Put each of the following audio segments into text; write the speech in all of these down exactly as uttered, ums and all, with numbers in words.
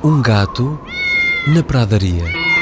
Um gato na pradaria.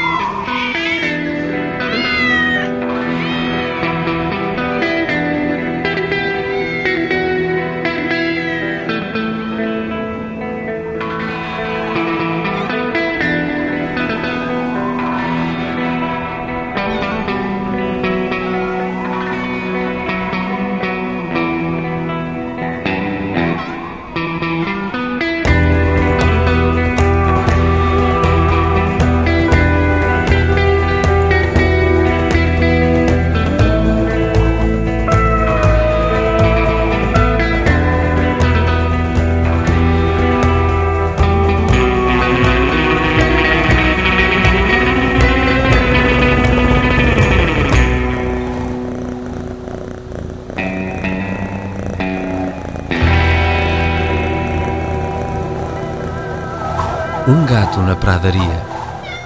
Um gato na pradaria.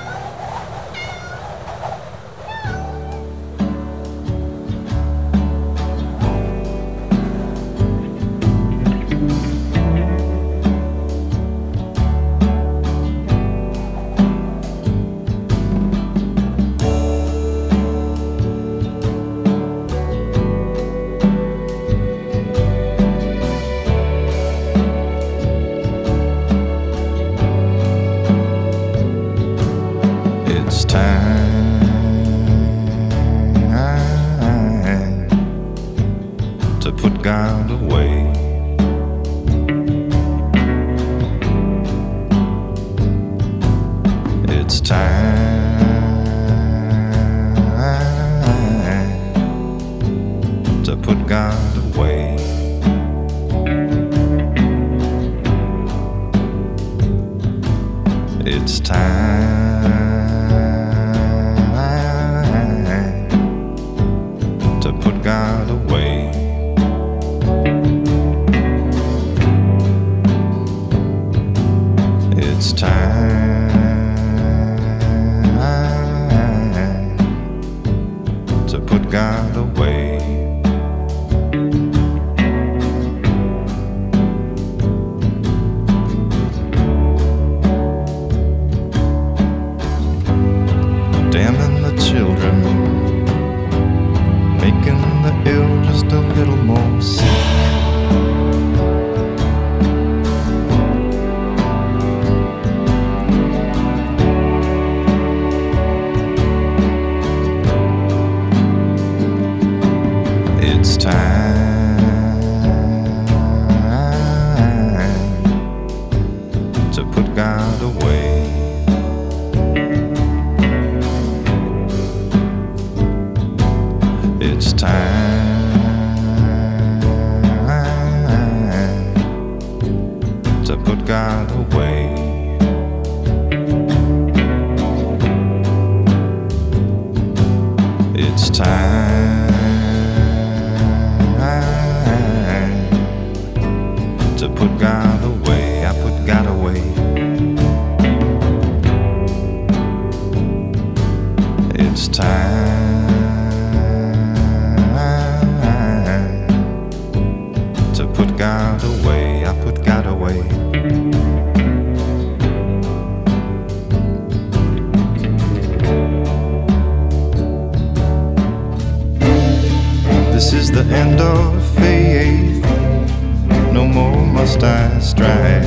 It's time to put God away. It's time to put God away. It's time to put God away. It's time to put God away. Damning the children, making the ill just a little more sick. It's time to put God away. It's time to put God away. It's time to put God away. I put God away. It's time to put God away. I put God away. This is the end of faith. No more must I strive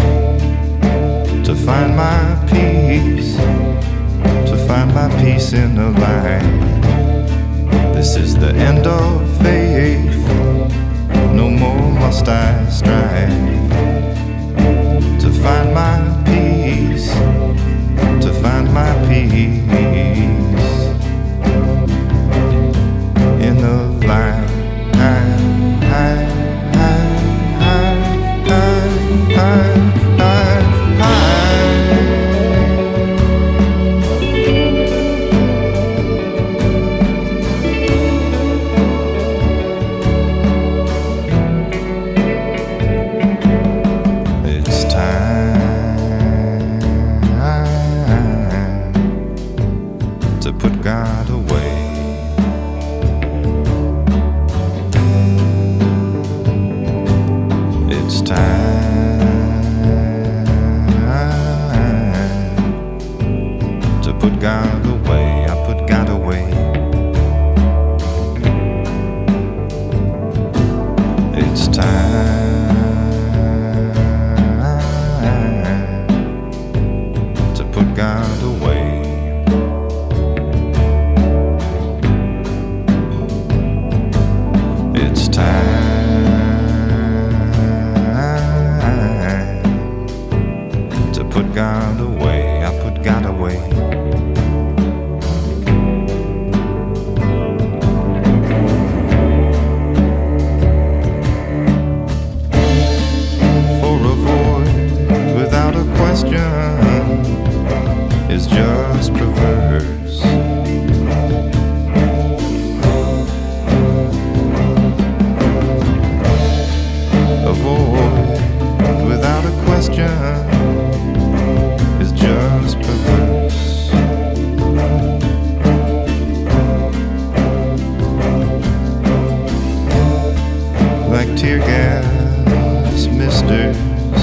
to find my peace, to find my peace in a lie. This is the end of faith. No more must I strive to find my peace, to find my peace in a lie. It's time put God away, I put God away. For a void without a question is just perverse. A void without a question is just perverse. Like tear gas misters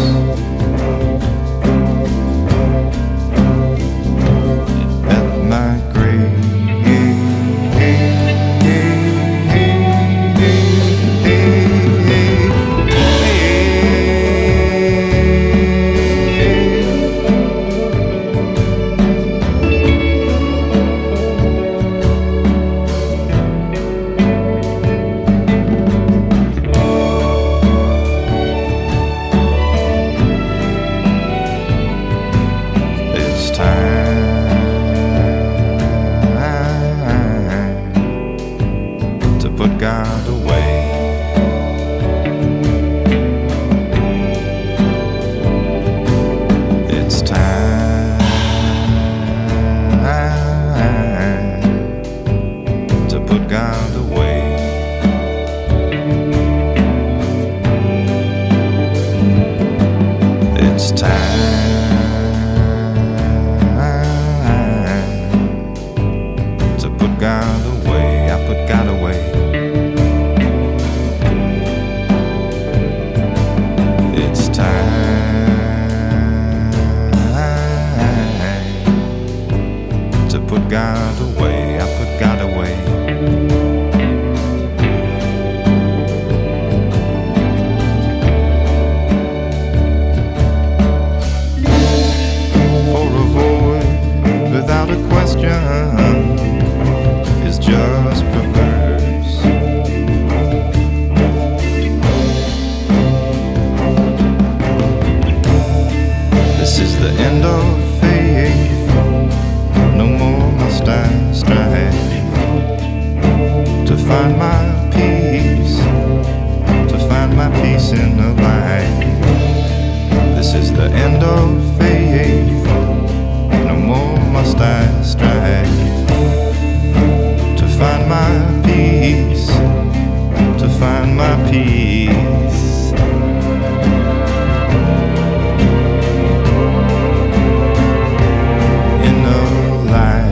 at my grave. It's time to put God away. It's time to put God away. It's time to put God away, I put God away. It's time to put God away, I put God away. For a void without a question is just perverse. This is the end of faith. No more must I strive to find my peace, to find my peace in the light. This is the end of faith. No more must I strive to find my peace, to find my peace. In the light.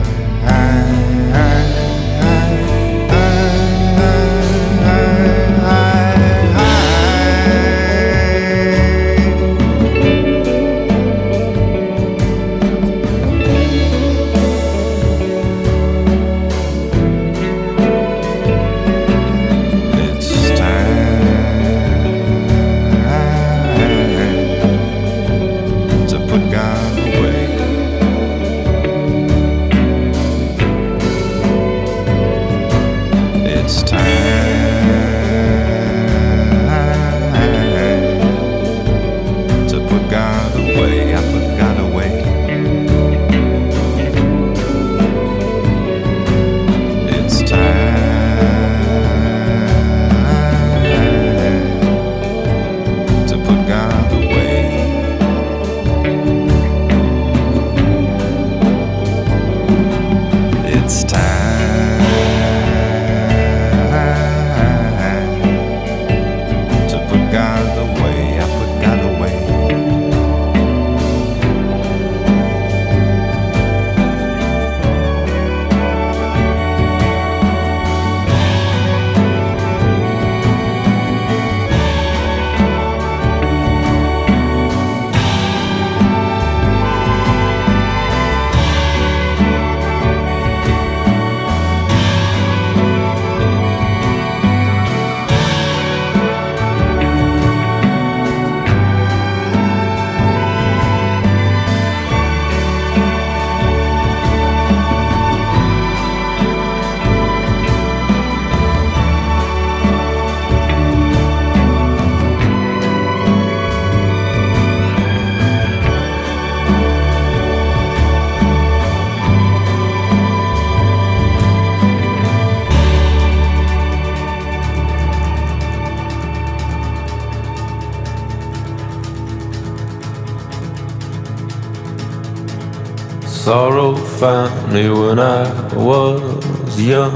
Sorrow found me when I was young.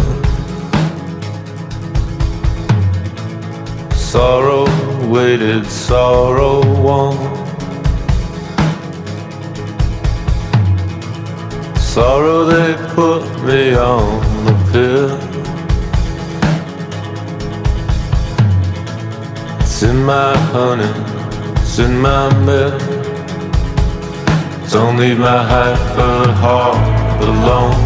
Sorrow waited, sorrow won. Sorrow, they put me on the pill. It's in my honey, it's in my milk. Don't leave my hyper heart alone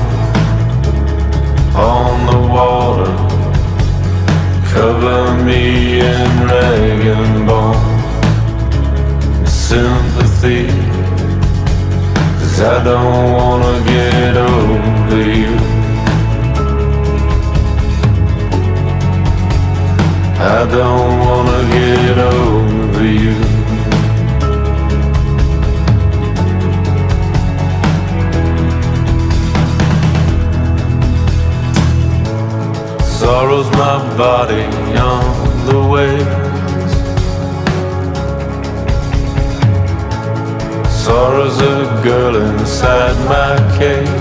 on the water. Cover me in rag and bone. Sympathy, 'cause I don't wanna get over you. I don't wanna get over you. Sorrow's my body on the waves. Sorrow's a girl inside my cave.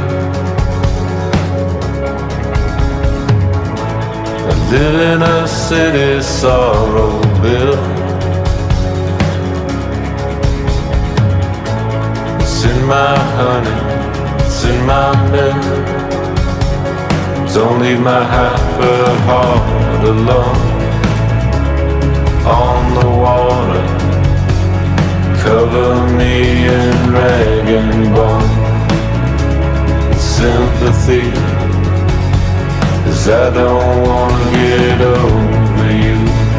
I live in a city sorrow built. It's in my honey, it's in my milk. Don't leave my hyper heart alone on the water. Cover me in rag and bone. Sympathy, 'cause I don't wanna get over you.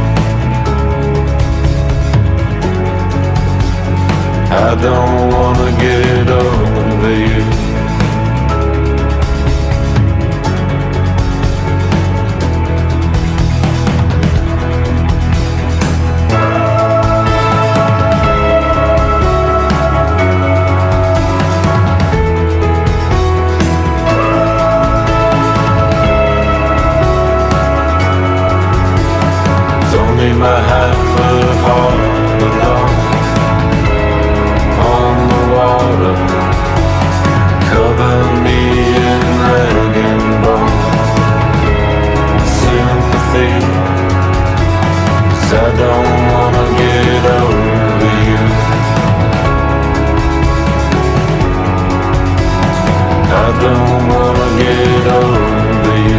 I don't wanna get over you. My hyper heart alone on the water. Cover me in rag and bone. Sympathy, 'cause I don't wanna get over you. I don't wanna get over you.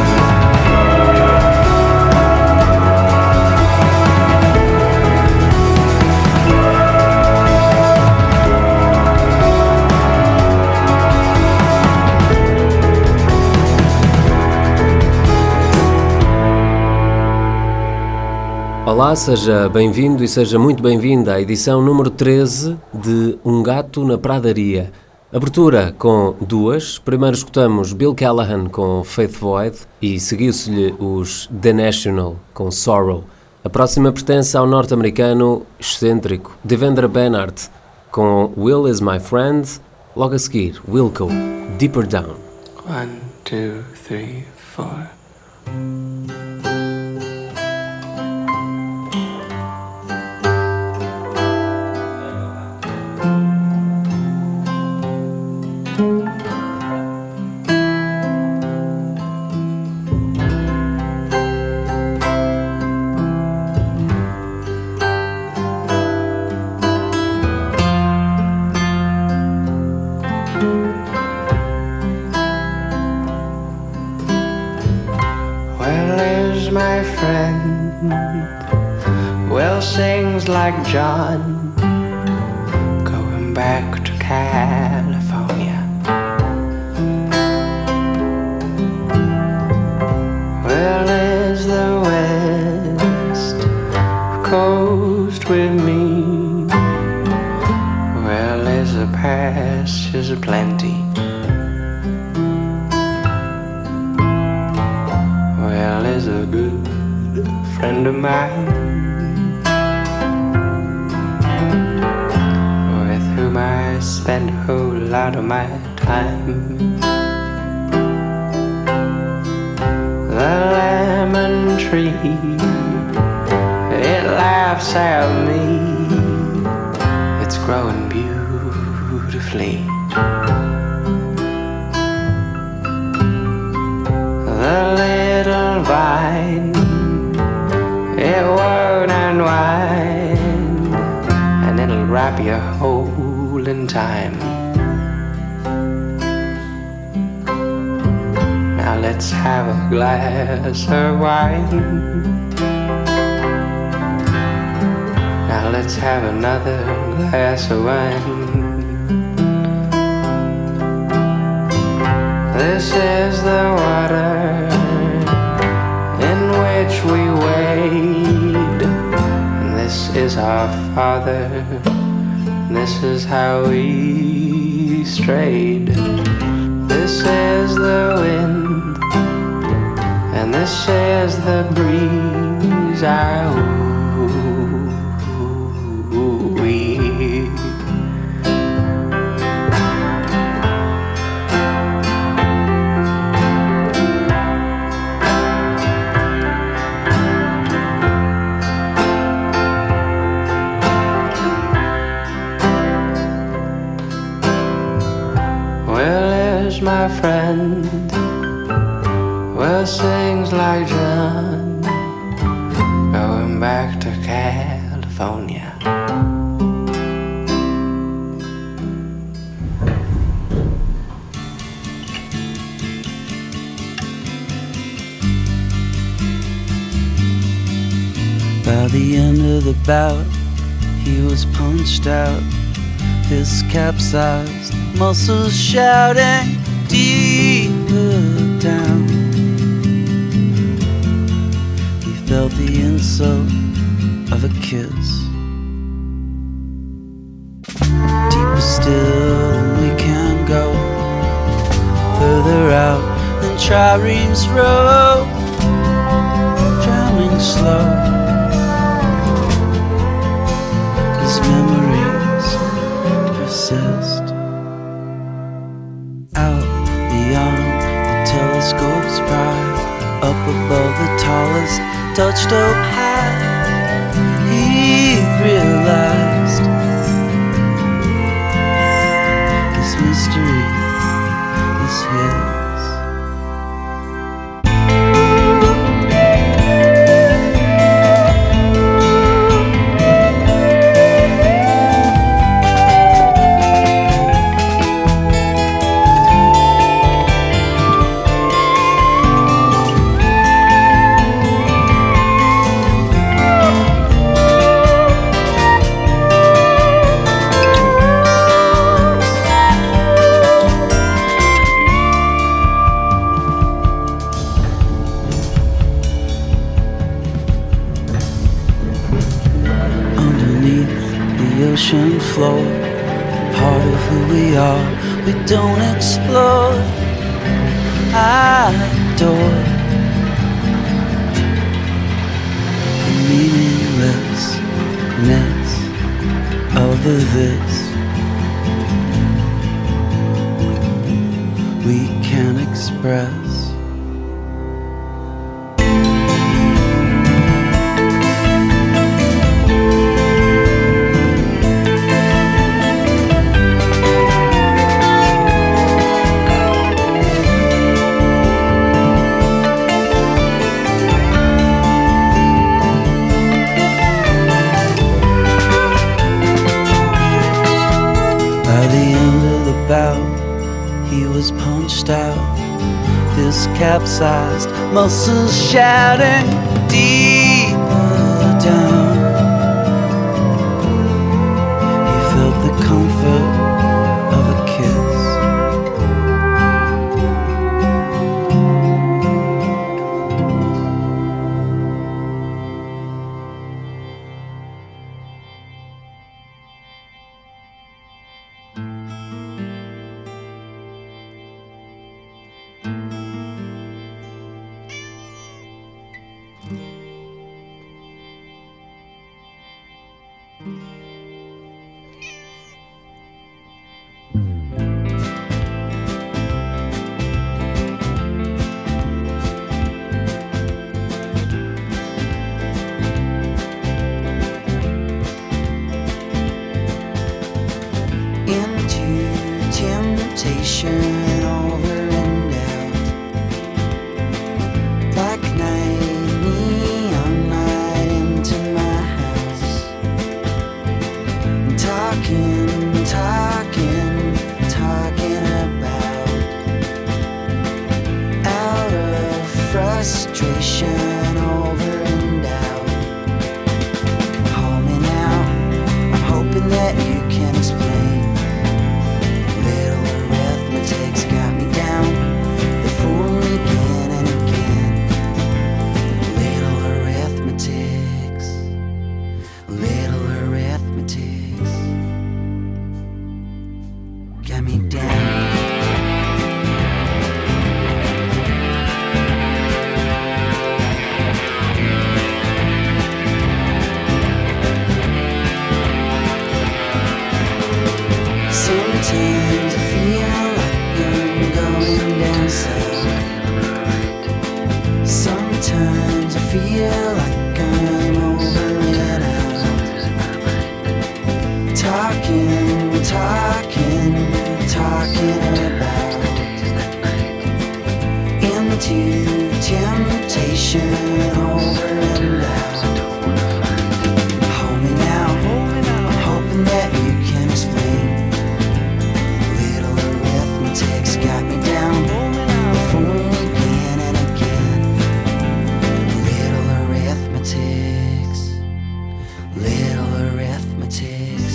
Olá, seja bem-vindo e seja muito bem-vinda à edição número treze de Um Gato na Pradaria. Abertura com duas. Primeiro escutamos Bill Callahan com Faith Void e seguiu-se-lhe os The National com Sorrow. A próxima pertence ao norte-americano excêntrico Devendra Banhart com Will Is My Friend. Logo a seguir, Wilco, Deeper Down. One, two, three, four. Will sings like John, going back to California. Well, is the West Coast with me? Well, is the pastures aplenty? Well, is a good friend of mine, with whom I spend a whole lot of my time. The lemon tree, it laughs at me, it's growing beautifully. time. Now let's have a glass of wine. Now let's have another glass of wine. This is the water in which we wade, and this is our Father, and this is how we strayed. This is the wind, and this is the breeze. I my friend, well, sings like John, going back to California. By the end of the bout, he was punched out, his capsized muscles shouting deeper down. He felt the insult of a kiss, deeper still than we can go, further out than triremes row, drowning slow. His memories persist. Telescope's pride, up above the tallest touched up high, he realized this mystery is his. Ocean floor, part of who we are, we don't explore. I adore the meaninglessness of the this we can't express. He was punched out, his capsized muscles shouting deeper down. He felt the comfort of a kiss. tie me down. Sometimes I feel like I'm going down south. Sometimes I feel like I'm over and out. Talking, talking, talking about into temptation over and out. Hold me now, hold me now. I'm hoping that you can explain. Little arithmetic's got me down. The phone again and again. Little arithmetics, little arithmetics.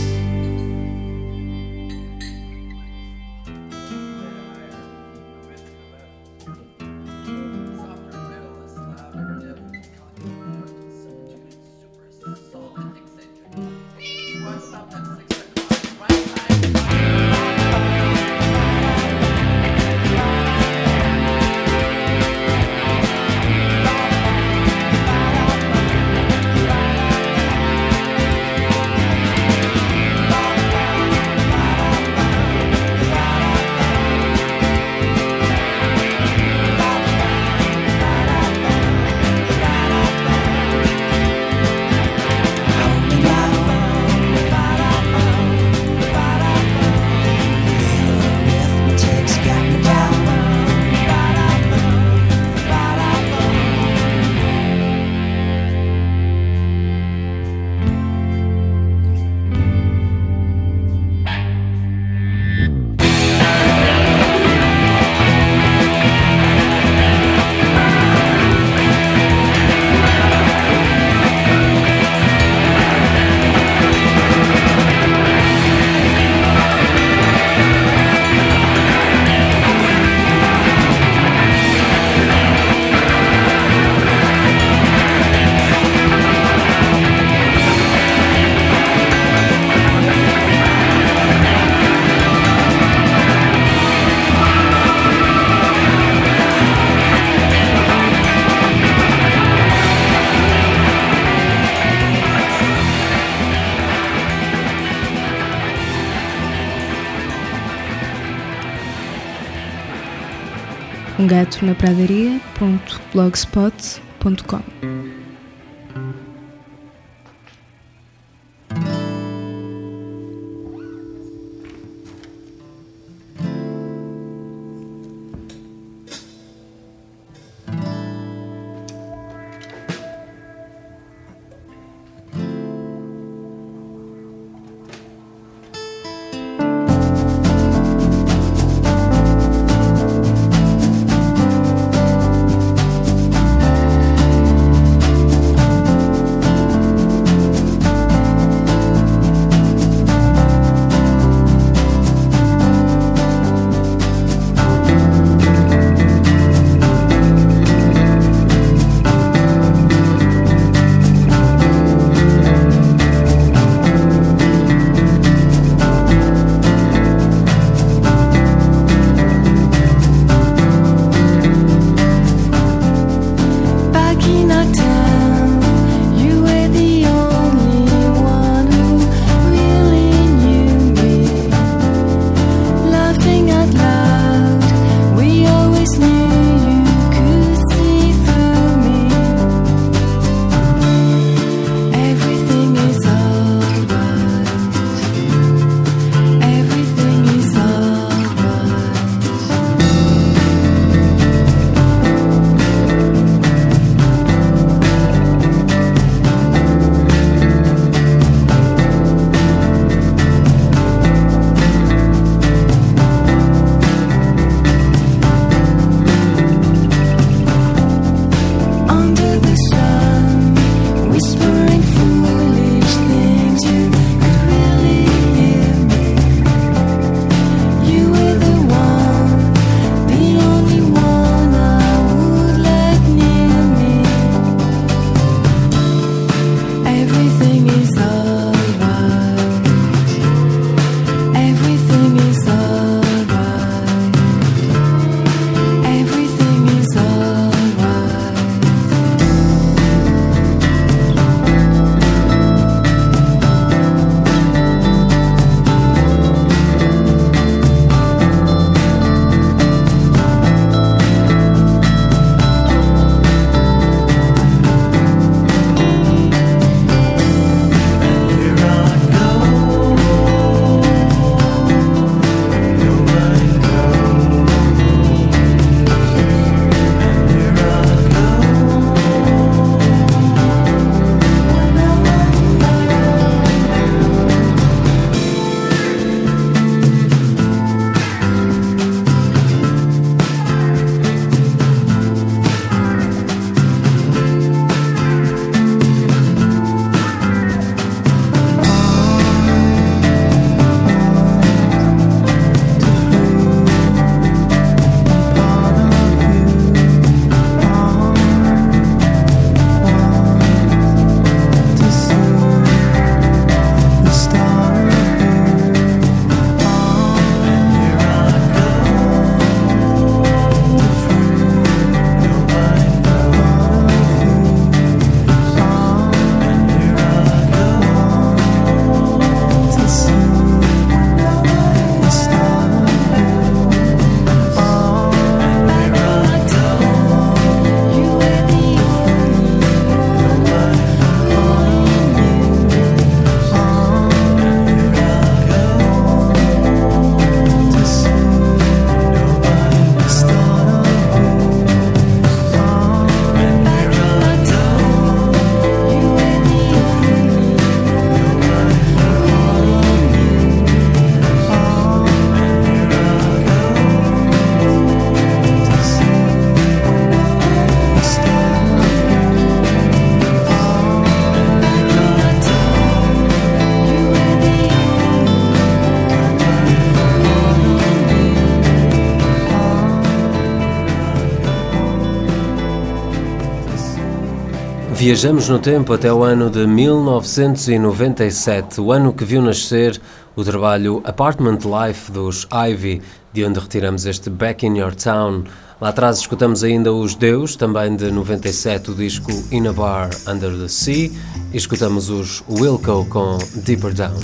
um gato na pradaria ponto blogspot ponto com. Viajamos no tempo até o ano de mil novecentos e noventa e sete, o ano que viu nascer o trabalho Apartment Life dos Ivy, de onde retiramos este Back in Your Town. Lá atrás escutamos ainda os Deus, também de noventa e sete, o disco In a Bar Under the Sea, e escutamos os Wilco com Deeper Down.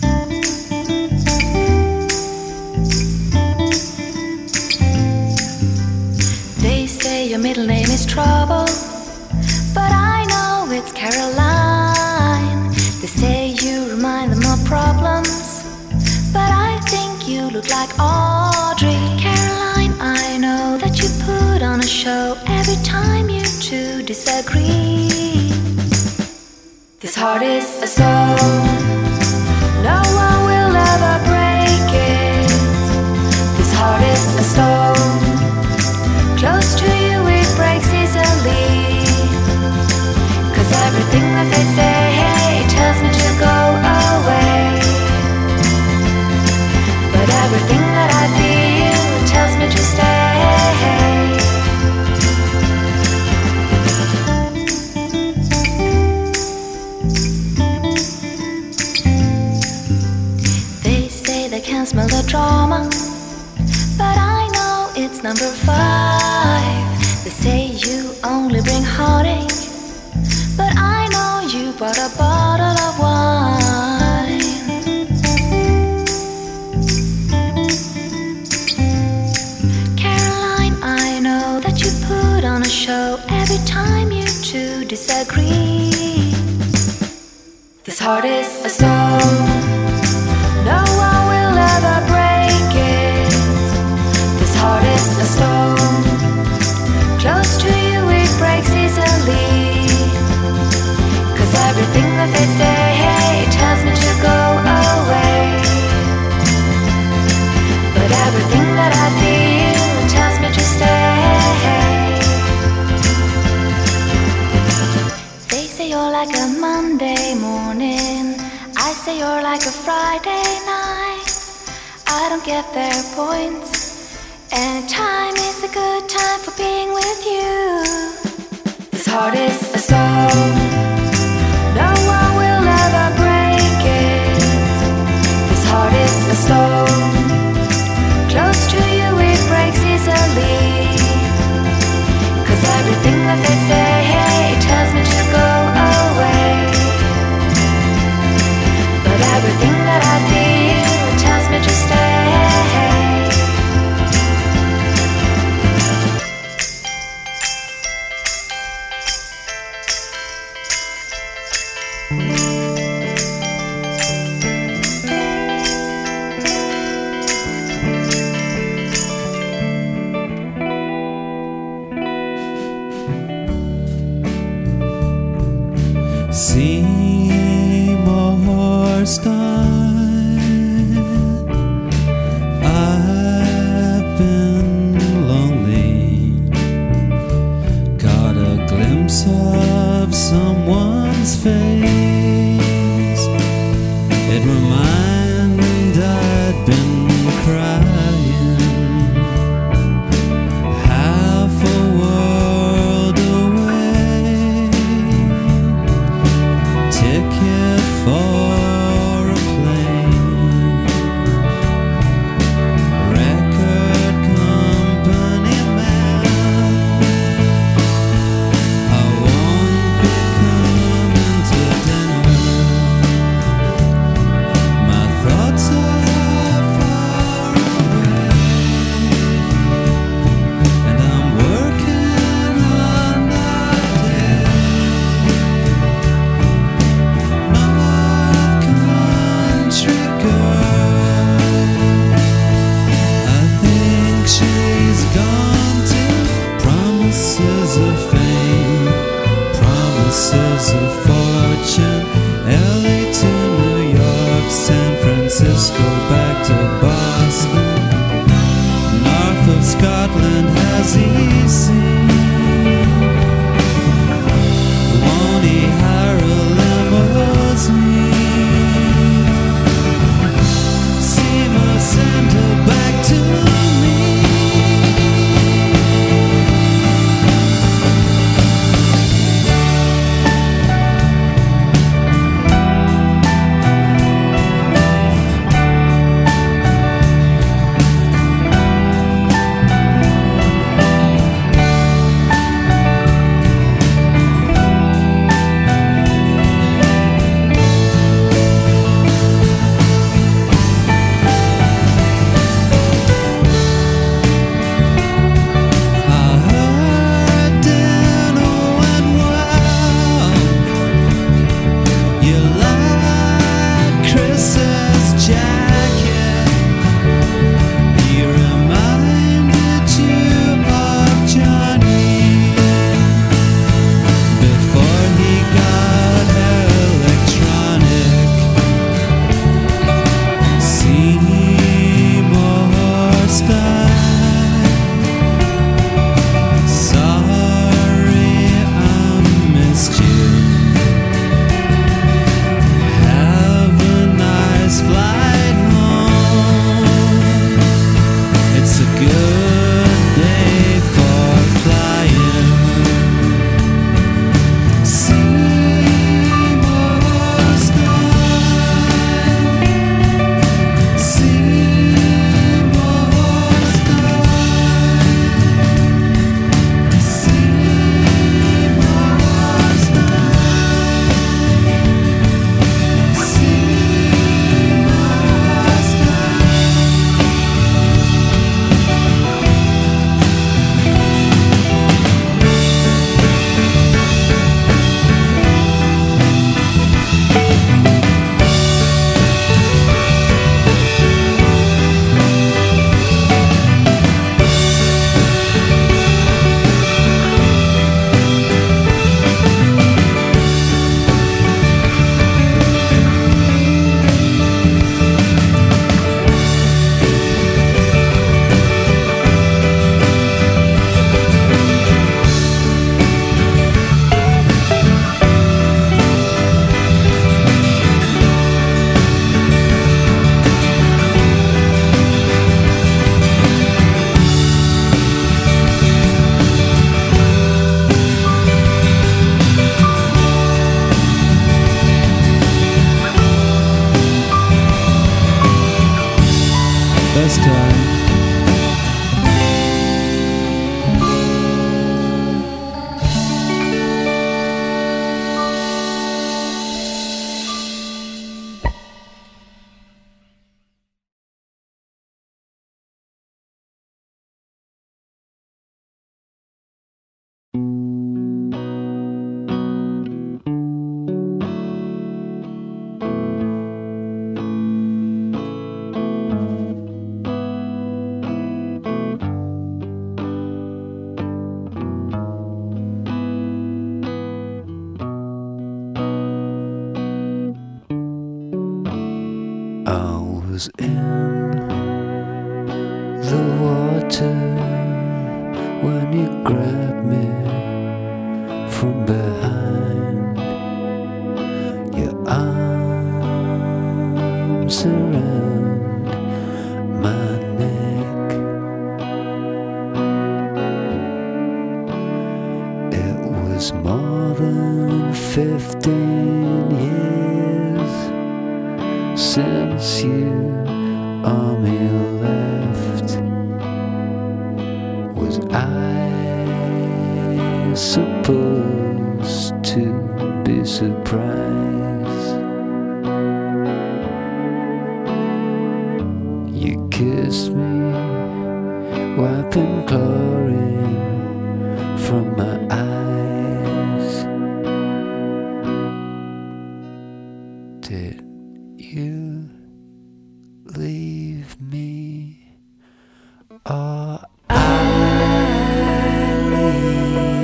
They say your middle name is Trouble, but I know it's Caroline. They say you remind them of problems, but I think you look like Audrey. Caroline, I know that you put on a show every time you two disagree. This heart is a stone, no one will ever break it. This heart is a stone, close to you it breaks easily. Cause everything that they say, hey, tells me to go away. But everything that I feel tells me to stay. They say they can't smell the drama, but I know it's number five. They say you only bring heartache, but I know you brought a bottle of wine. Caroline, I know that you put on a show every time you two disagree. This heart is a stone, no one will ever break it. This heart is a stone, close to you it breaks easily. Cause everything that they say, hey, tells me to go away. But everything that I feel tells me to stay. They say you're like a Monday morning, I say you're like a Friday night. I don't get their points, and time is a good time for being with you. This heart is a stone, no one will ever break it. This heart is a stone, close to you it breaks easily. Cause everything that they say, hey, tells me to go away. But everything that I feel tells me to stay. Seymour Stein, I've been lonely, got a glimpse of someone's face. It reminded I'd been crying, half a world away. Ticket for a plane, record company man. I won't be coming to dinner. My thoughts are far away, and I'm working on that day. North Country girl, I think she's gone to promises of fame, promises of fortune, L A to New York, San Francisco back to Boston. North of Scotland has he seen? Won't he hire a limousine? Seymour, send her back to me. was in the water when you grabbed me from behind. Your arms around my neck. It was more than fifteen years since you on me left. Was I supposed to be surprised? You kissed me, wiping chlorine from my eyes. Did you leave me, or I leave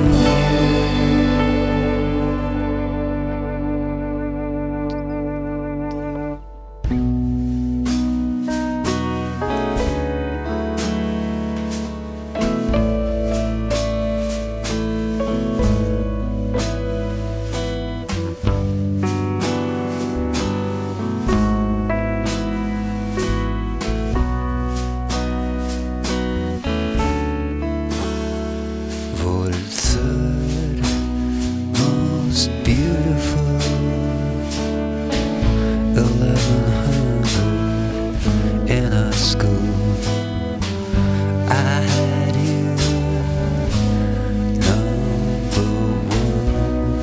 voted third most beautiful, eleven hundred in our school. I had you number one,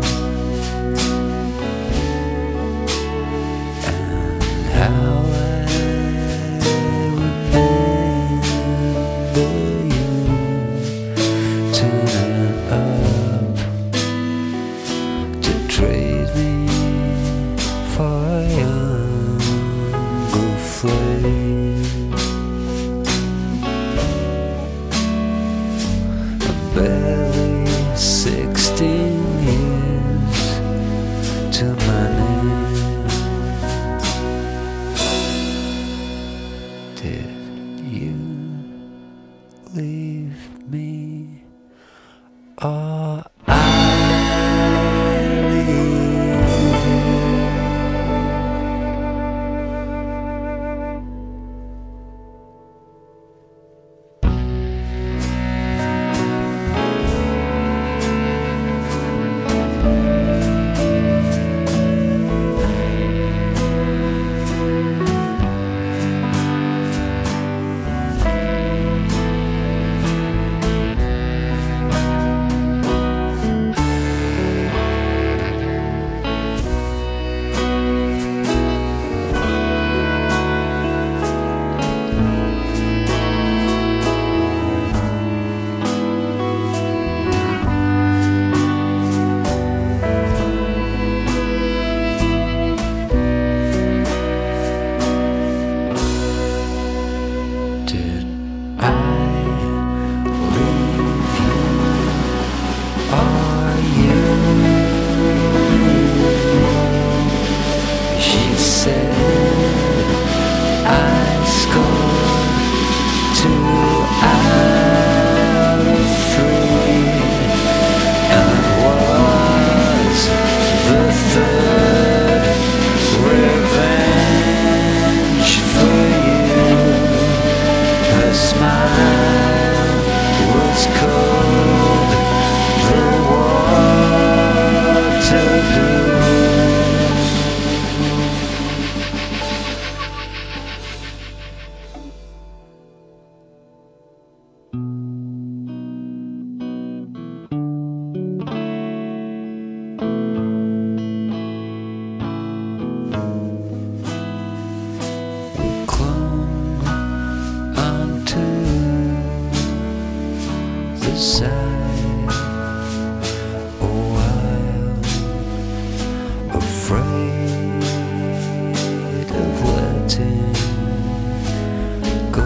and how I remember you turning up to trade me for a younger flame. I'm barely sixteen years to my name. Did you leave me, or I leave you? Did I leave you, or you? She said I scored two out of three and was the third revenge for you. Her smile was cold, the water blue. We clung onto the side a while, afraid of letting go.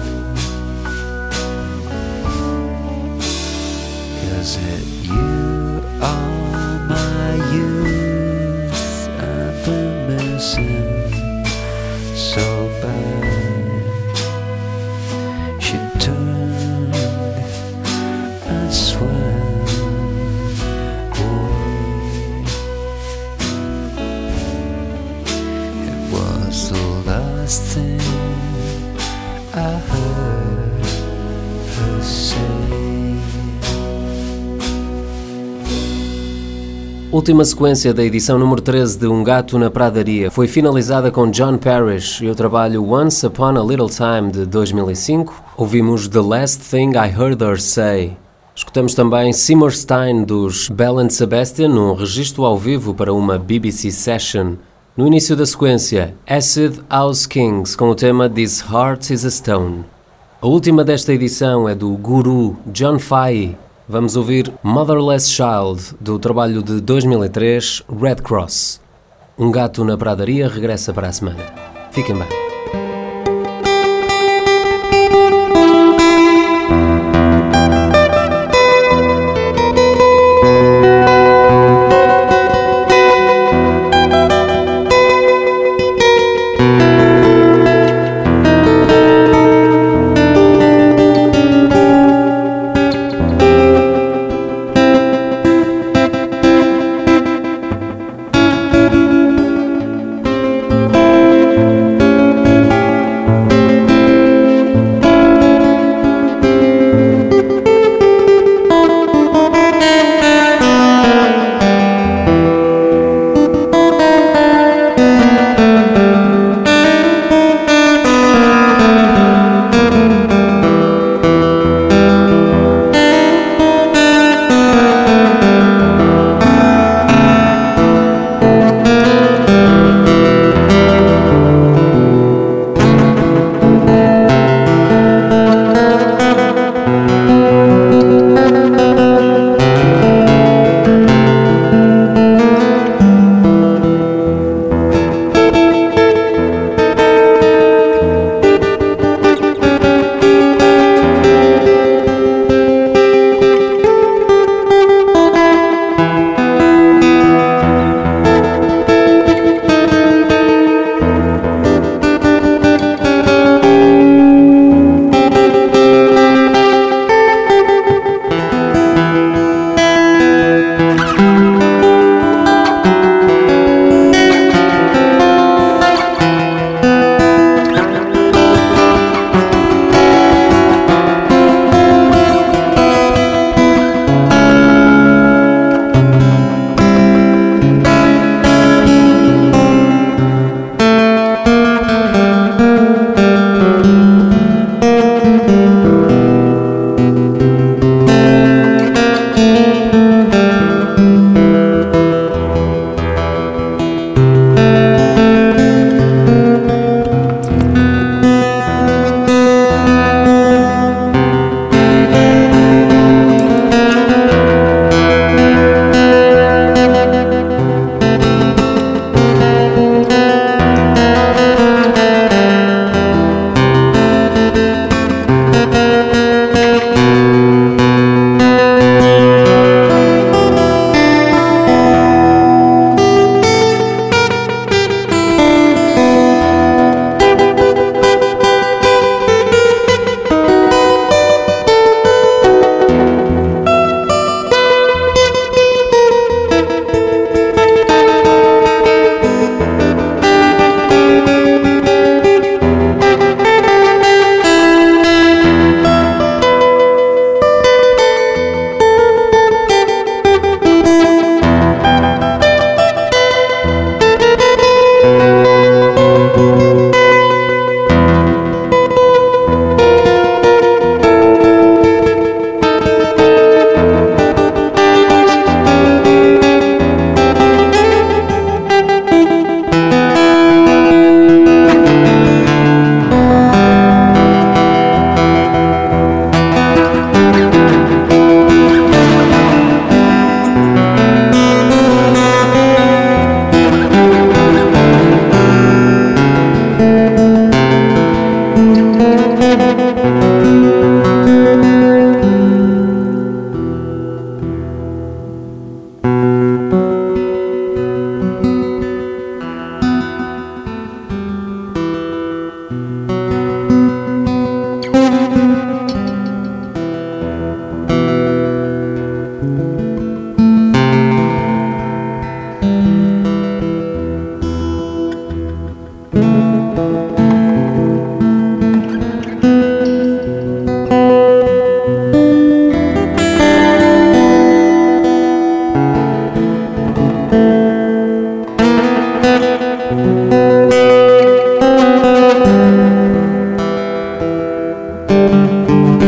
'Cause it you are my youth I've been missing so she turned and swam away. It was the last thing I heard her say. Última sequência da edição número treze de Um Gato na Pradaria foi finalizada com John Parrish e o trabalho Once Upon a Little Time de dois mil e cinco. Ouvimos The Last Thing I Heard Her Say. Escutamos também Seymour Stein dos Bell and Sebastian num registro ao vivo para uma B B C Session. No início da sequência, Acid House Kings com o tema This Heart is a Stone. A última desta edição é do guru John Fahey. Vamos ouvir Motherless Child, do trabalho de dois mil e três, Red Cross. Um Gato na Pradaria regressa para a semana. Fiquem bem.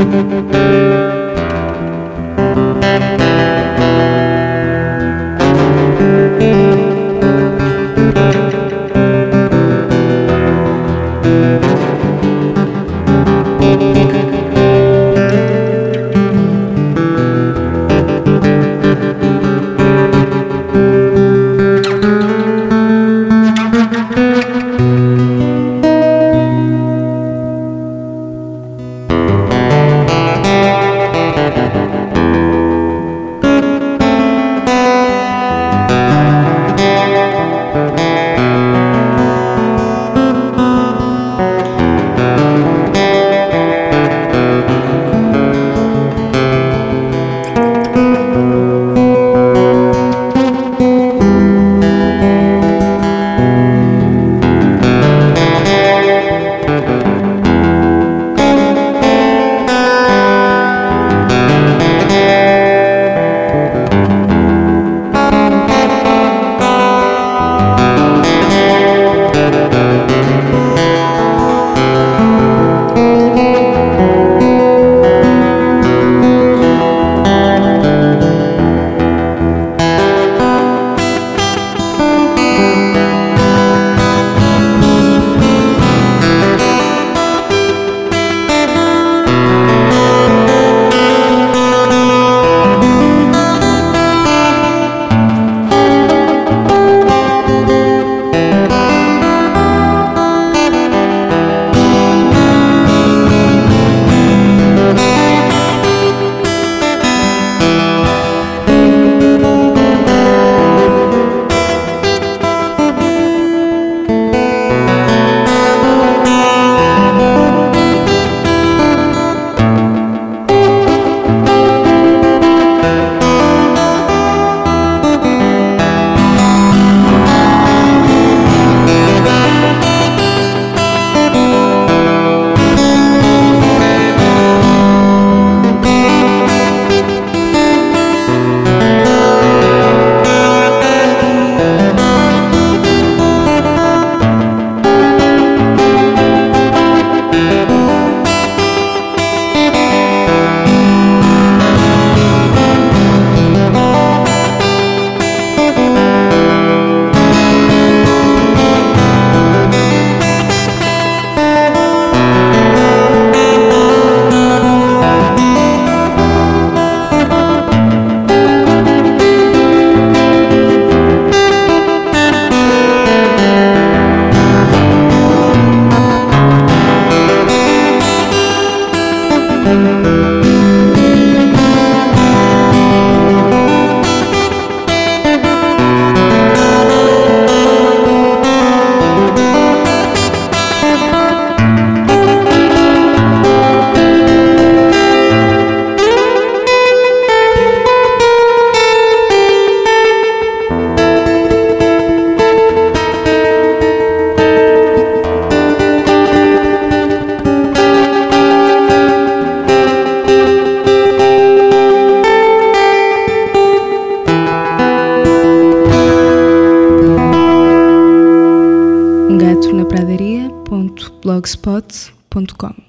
um gato na pradaria ponto blogspot ponto com